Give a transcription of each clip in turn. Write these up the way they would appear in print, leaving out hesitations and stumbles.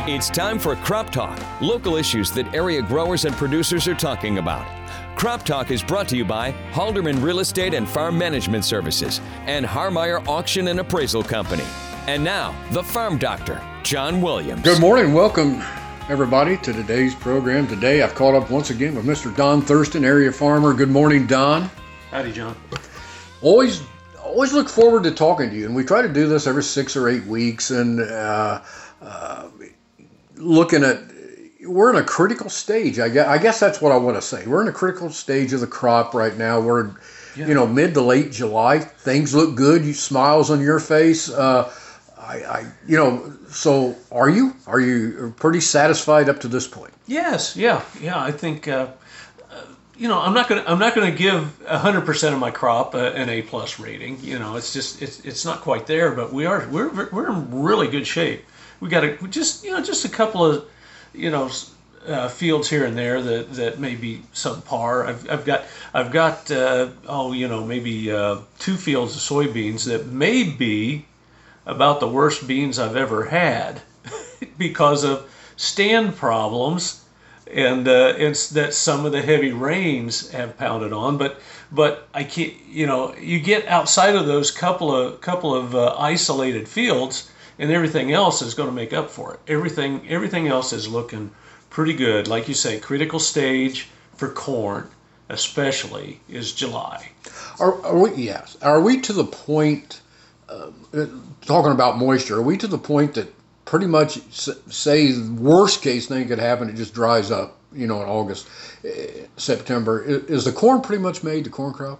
It's time for Crop Talk, local issues that area growers and producers are talking about. Crop Talk is brought to you by Halderman Real Estate and Farm Management Services and Harmeyer Auction and Appraisal Company. And now, the Farm Doctor, John Williams. Good morning. Welcome, everybody, to today's program. Today, I've caught up once again with Mr. Don Thurston, area farmer. Good morning, Don. Howdy, John. Always look forward to talking to you, and we try to do this every 6 or 8 weeks, and looking at, we're in a critical stage. I guess that's what I want to say. We're in a critical stage of the crop right now. We're, mid to late July. Things look good. You smiles on your face. So are you pretty satisfied up to this point? Yes. Yeah. I think, I'm not going to give 100% of my crop an A+ rating. It's not quite there, but we're in really good shape. We got just a couple of, fields here and there that may be subpar. I've got maybe 2 fields of soybeans that may be about the worst beans I've ever had because of stand problems and that some of the heavy rains have pounded on. But I can't. You get outside of those couple of isolated fields, and everything else is going to make up for it. Everything else is looking pretty good. Like you say, critical stage for corn, especially, is July. Are we to the point, talking about moisture, are we to the point that pretty much say the worst case thing could happen, it just dries up, in August, September? Is the corn pretty much made, the corn crop?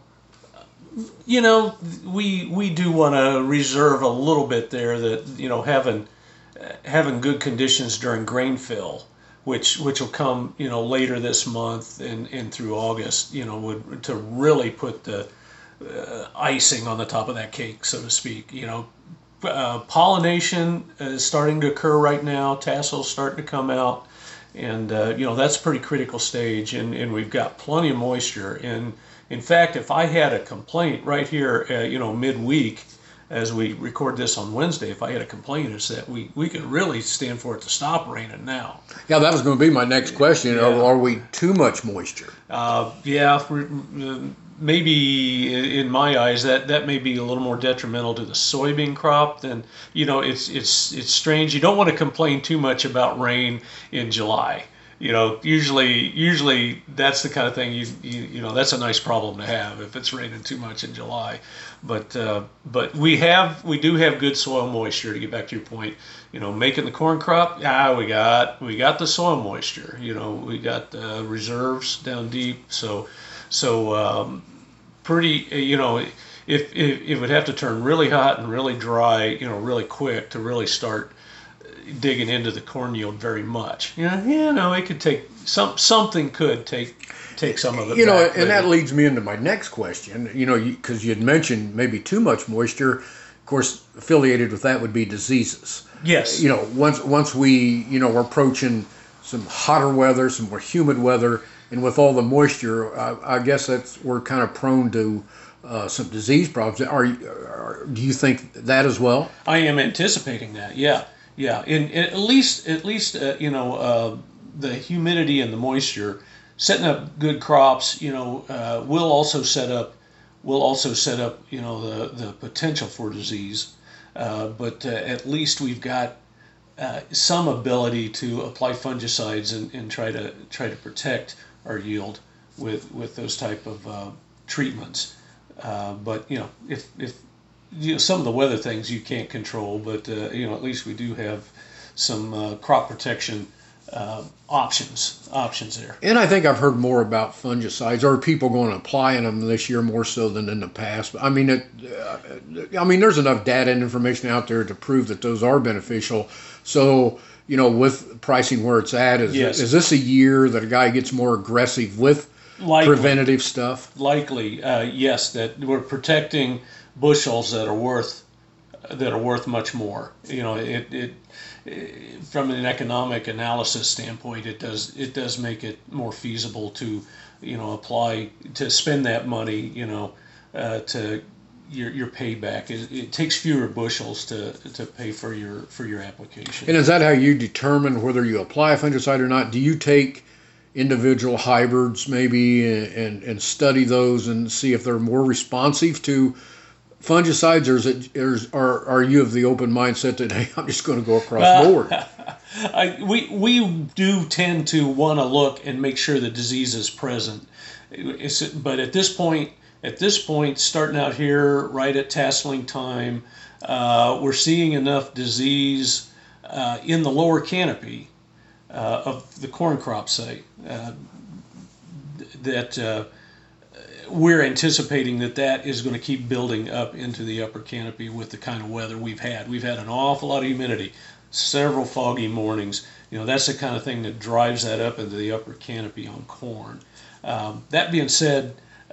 We do want to reserve a little bit there that, having good conditions during grain fill, which will come, later this month and through August, would to really put the icing on the top of that cake, so to speak. Pollination is starting to occur right now. Tassels starting to come out, and that's a pretty critical stage, and we've got plenty of moisture. And in fact, if I had a complaint right here, midweek, as we record this on Wednesday, if I had a complaint, it's that we could really stand for it to stop raining now. Yeah, that was going to be my next question. Yeah. Are we too much moisture? Maybe in my eyes that may be a little more detrimental to the soybean crop than, it's strange. You don't want to complain too much about rain in July. Usually that's the kind of thing that's a nice problem to have if it's raining too much in July. But we do have good soil moisture, to get back to your point. Making the corn crop, we got the soil moisture. We got reserves down deep. So pretty. If it would have to turn really hot and really dry, really quick to really start digging into the corn yield very much. It could take something could take some of it back. And that leads me into my next question. Because you had mentioned maybe too much moisture. Of course, affiliated with that would be diseases. Yes. Once we we're approaching some hotter weather, some more humid weather, and with all the moisture, I guess we're kind of prone to some disease problems. Do you think that as well? I am anticipating that. Yeah. And at least the humidity and the moisture, setting up good crops, will also set up the potential for disease. But at least we've got some ability to apply fungicides and try to protect our yield with those type of treatments. But if some of the weather things you can't control, but at least we do have some crop protection options there. And I think I've heard more about fungicides. Are people going to applying them this year more so than in the past? I mean, there's enough data and information out there to prove that those are beneficial. So, with pricing where it's at, is this a year that a guy gets more aggressive with preventative stuff? Likely, yes. That we're protecting bushels that are worth much more. It from an economic analysis standpoint, it does make it more feasible to apply to spend that money to your payback. It takes fewer bushels to pay for your application. And is that how you determine whether you apply a fungicide or not? Do you take individual hybrids maybe and study those and see if they're more responsive to fungicides, or are you of the open mindset that, hey, I'm just going to go across board? We do tend to want to look and make sure the disease is present. But at this point, starting out here right at tasseling time, we're seeing enough disease in the lower canopy of the corn crop, say, that we're anticipating that is going to keep building up into the upper canopy with the kind of weather we've had. We've had an awful lot of humidity, several foggy mornings. That's the kind of thing that drives that up into the upper canopy on corn. That being said,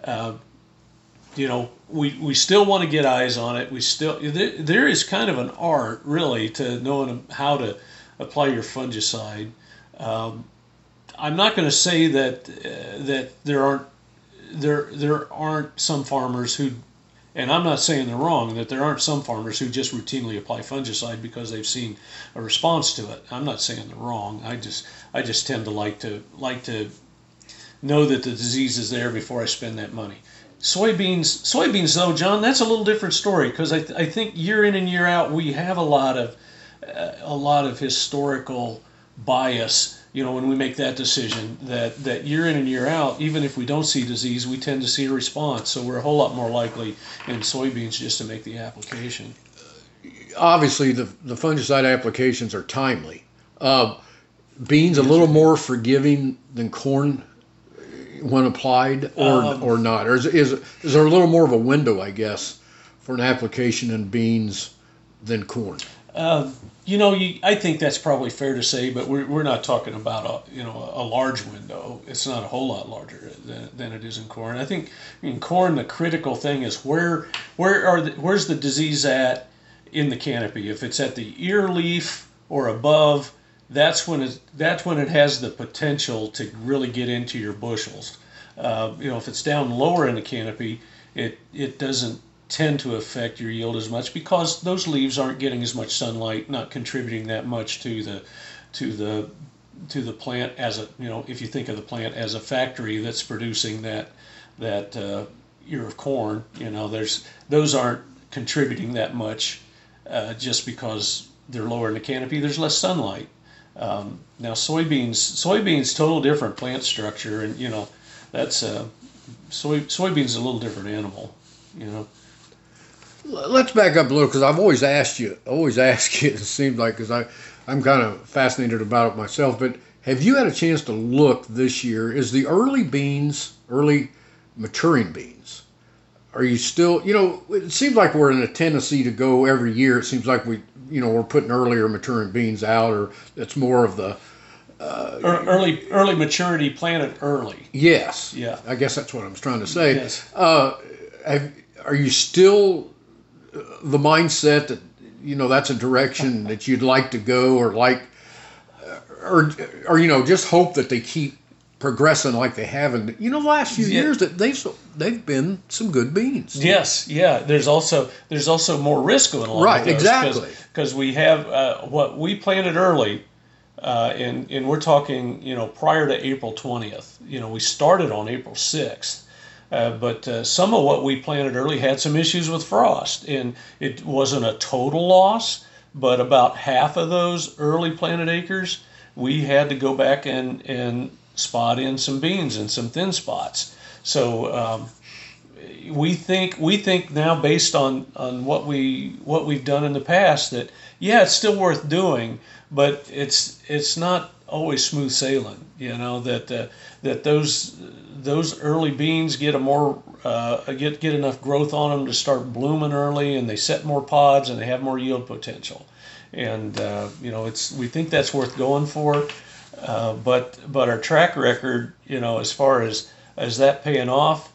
we still want to get eyes on it. There is kind of an art, really, to knowing how to apply your fungicide. I'm not going to say that there aren't some farmers who, and I'm not saying they're wrong, that there aren't some farmers who just routinely apply fungicide because they've seen a response to it. I'm not saying they're wrong. I just tend to like to know that the disease is there before I spend that money. Soybeans though, John, that's a little different story, because I think year in and year out we have a lot of historical bias. When we make that decision, that year in and year out, even if we don't see disease, we tend to see a response. So we're a whole lot more likely in soybeans just to make the application. Obviously, the fungicide applications are timely. Beans a little more forgiving than corn when applied, or not? Or is there a little more of a window, I guess, for an application in beans than corn? I think that's probably fair to say, but we're not talking about a large window. It's not a whole lot larger than it is in corn. I think in corn the critical thing is where's the disease at in the canopy. If it's at the ear leaf or above, that's when it has the potential to really get into your bushels. If it's down lower in the canopy, it doesn't tend to affect your yield as much, because those leaves aren't getting as much sunlight, not contributing that much to the plant as if you think of the plant as a factory that's producing that ear of corn, those aren't contributing that much just because they're lower in the canopy. There's less sunlight. Now soybeans total different plant structure, and that's soybeans a little different animal. Let's back up a little, because I've always ask you, it seems like, because I'm kind of fascinated about it myself, but have you had a chance to look this year? Is the early maturing beans, are you still, it seems like we're in a tendency to go every year. It seems like we're putting earlier maturing beans out, or it's more of the early maturity planted early. Yes. Yeah. I guess that's what I was trying to say. Yes. Are you still the mindset that that's a direction that you'd like to go, or just hope that they keep progressing like they have in the last few years, that they've been some good beans? Yes, yeah. There's also more risk going along. Right, with those, exactly. Because we have what we planted early, and we're talking prior to April 20th. We started on April 6th. But some of what we planted early had some issues with frost, and it wasn't a total loss, but about half of those early planted acres, we had to go back and spot in some beans and some thin spots. So we think now, based on what we've done in the past, that it's still worth doing, but it's not always smooth sailing. That those early beans get get enough growth on them to start blooming early, and they set more pods, and they have more yield potential. And we think that's worth going for. But our track record, as far as that paying off,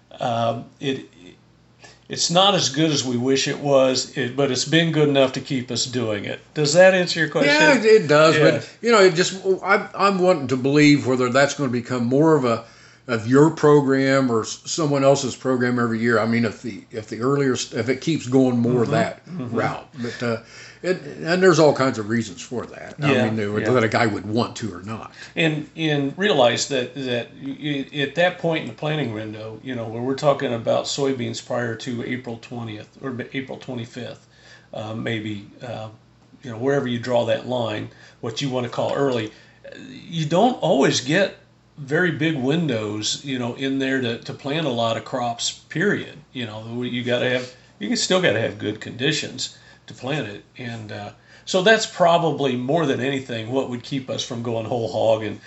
it's not as good as we wish it was, but it's been good enough to keep us doing it. Does that answer your question? Yeah, it does. Yeah. But I'm wanting to believe whether that's going to become more of a of your program or someone else's program every year. I mean, if it keeps going more that route, but and there's all kinds of reasons for that. Yeah, I mean, that a guy would want to or not. And realize that at that point in the planting window, where we're talking about soybeans prior to April 20th or April 25th, maybe, wherever you draw that line, what you want to call early, you don't always get very big windows, in there to plant a lot of crops, period. You still got to have good conditions to plant it. And so that's probably more than anything what would keep us from going whole hog. And,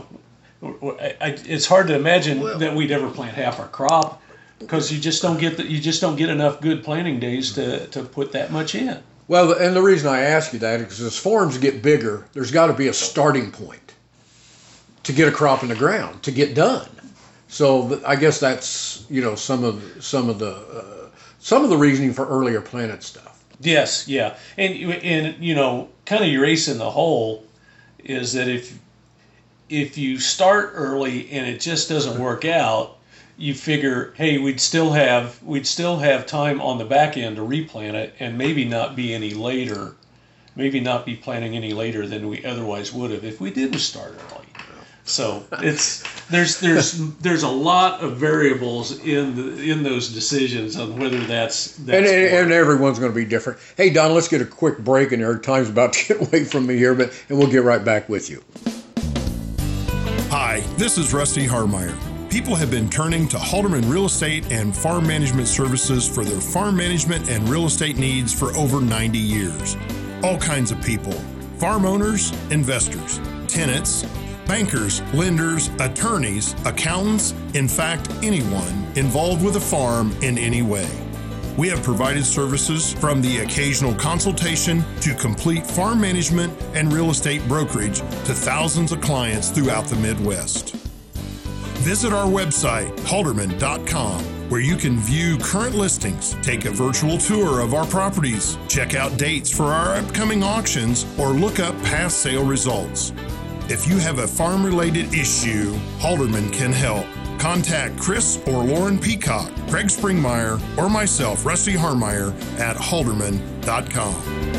it's hard to imagine that we'd ever plant half our crop, because you just don't get enough good planting days to put that much in. Well, and the reason I ask you that is because as farms get bigger, there's got to be a starting point to get a crop in the ground to get done. So I guess that's some of the reasoning for earlier planted stuff. Yes, yeah, and kind of your ace in the hole is that if you start early and it just doesn't work out, you figure, hey, we'd still have time on the back end to replant it, and maybe not be planting any later than we otherwise would have if we didn't start early. So there's a lot of variables in those decisions on whether that's and everyone's going to be different. Hey, Don, let's get a quick break, and our time's about to get away from me here, and we'll get right back with you. Hi, this is Rusty Harmeyer. People have been turning to Halderman Real Estate and Farm Management Services for their farm management and real estate needs for over 90 years. All kinds of people: farm owners, investors, tenants, bankers, lenders, attorneys, accountants, in fact, anyone involved with a farm in any way. We have provided services from the occasional consultation to complete farm management and real estate brokerage to thousands of clients throughout the Midwest. Visit our website, halderman.com, where you can view current listings, take a virtual tour of our properties, check out dates for our upcoming auctions, or look up past sale results. If you have a farm-related issue, Halderman can help. Contact Chris or Lauren Peacock, Craig Springmeyer, or myself, Rusty Harmeyer, at halderman.com.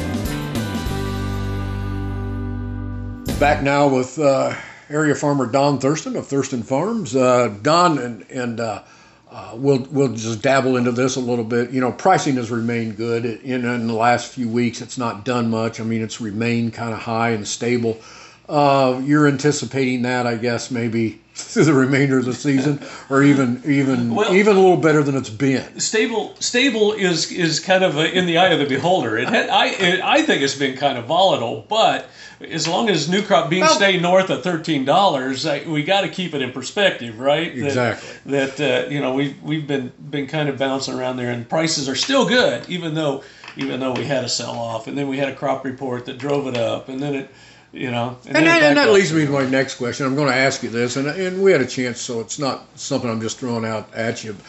Back now with area farmer Don Thurston of Thurston Farms. Don, and we'll just dabble into this a little bit. Pricing has remained good. In the last few weeks, it's not done much. I mean, it's remained kind of high and stable. You're anticipating that, I guess, maybe through the remainder of the season, or even a little better than it's been. Stable is kind of in the eye of the beholder. I think it's been kind of volatile, but as long as new crop beans stay north of $13, we got to keep it in perspective, right? Exactly. We've been kind of bouncing around there, and prices are still good, even though we had a sell off, and then we had a crop report that drove it up, and then it. And that leads me to my next question. I'm going to ask you this, and we had a chance, so it's not something I'm just throwing out at you.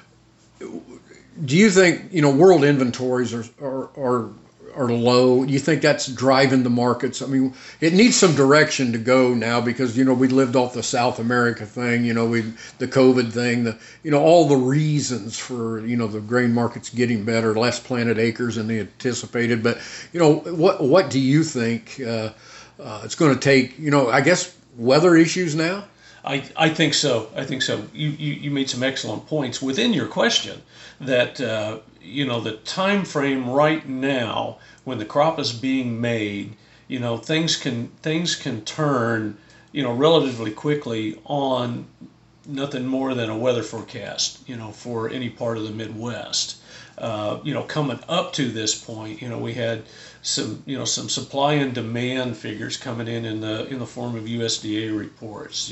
Do you think world inventories are low? Do you think that's driving the markets? I mean, it needs some direction to go now because we lived off the South America thing, the COVID thing, all the reasons for the grain markets getting better, less planted acres than they anticipated. But what do you think? It's going to take, I guess, weather issues now? I think so. You made some excellent points within your question that, the time frame right now when the crop is being made, things can turn, relatively quickly on nothing more than a weather forecast, for any part of the Midwest. Coming up to this point, we had some supply and demand figures coming in the form of USDA reports,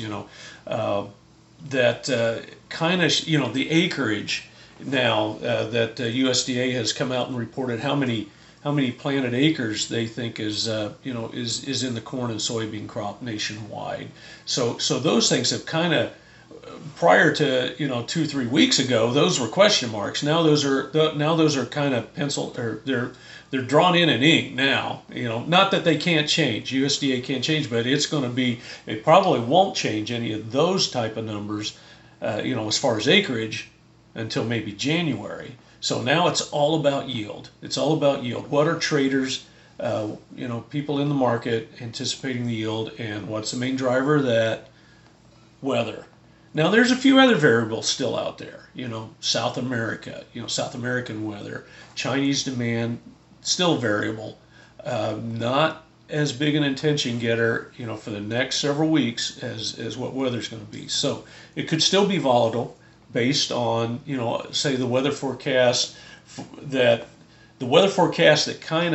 that kind of, the acreage now that USDA has come out and reported how many planted acres they think is in the corn and soybean crop nationwide. So those things have kind of, prior to 2-3 weeks ago, those were question marks. Now those are kind of penciled, or they're drawn in ink now. Not that they can't change. USDA can't change, but it probably won't change any of those type of numbers as far as acreage, until maybe January. So now it's all about yield. It's all about yield. What are traders, people in the market anticipating the yield, and what's the main driver of that? Weather. Now there's a few other variables still out there. South America, South American weather, Chinese demand, still variable. Not as big an attention getter, for the next several weeks as what weather's going to be. So it could still be volatile based on, say the weather forecast that kind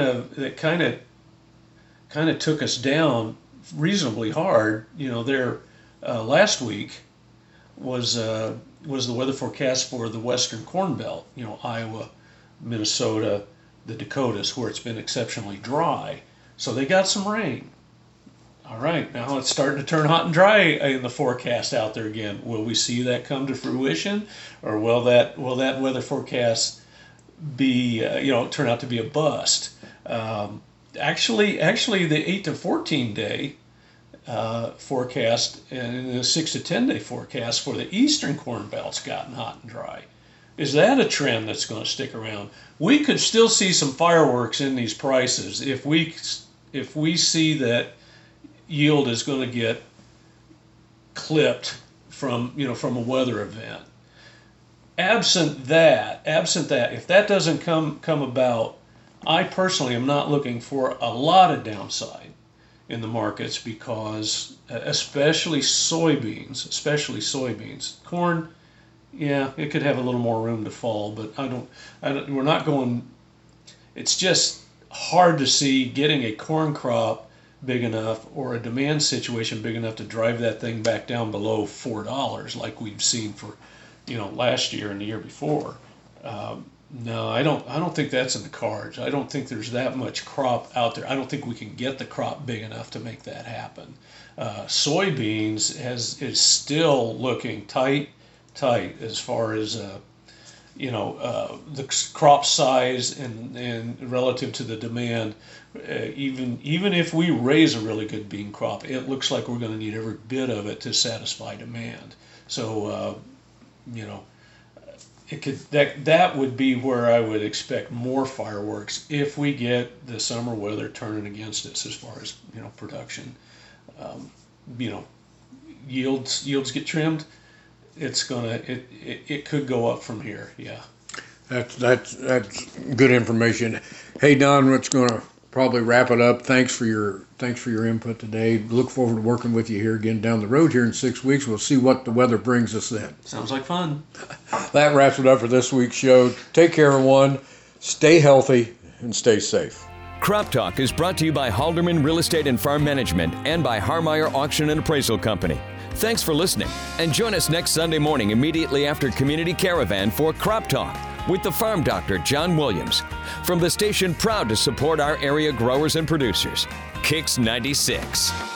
of took us down reasonably hard. Last week was the weather forecast for the Western Corn Belt. Iowa, Minnesota, the Dakotas, where it's been exceptionally dry. So they got some rain. All right, now it's starting to turn hot and dry in the forecast out there again. Will we see that come to fruition, or will that weather forecast be turn out to be a bust? Actually, the 8 to 14 day forecast and the 6 to 10 day forecast for the Eastern Corn Belt's gotten hot and dry. Is that a trend that's going to stick around? We could still see some fireworks in these prices if we see that yield is going to get clipped from a weather event. Absent that, if that doesn't come about, I personally am not looking for a lot of downside in the markets, because especially soybeans. Corn, yeah, it could have a little more room to fall, but we're not going. It's just hard to see getting a corn crop big enough, or a demand situation big enough to drive that thing back down below $4 like we've seen for last year and the year before. No, I don't think that's in the cards. I don't think there's that much crop out there. I don't think we can get the crop big enough to make that happen. Soybeans is still looking tight as far as the crop size and relative to the demand. Even if we raise a really good bean crop, it looks like we're going to need every bit of it to satisfy demand. So that would be where I would expect more fireworks if we get the summer weather turning against us as far as production. Yields get trimmed. It could go up from here. Yeah. That's good information. Hey Don, what's going to probably wrap it up. Thanks for your input today. Look forward to working with you here again down the road here in 6 weeks. We'll see what the weather brings us then. Sounds like fun. That wraps it up for this week's show. Take care, everyone. Stay healthy and stay safe. Crop Talk is brought to you by Halderman Real Estate and Farm Management and by Harmeyer Auction and Appraisal Company. Thanks for listening, and join us next Sunday morning immediately after Community Caravan for Crop Talk with the Farm Doctor, John Williams. From the station proud to support our area growers and producers, Kicks 96.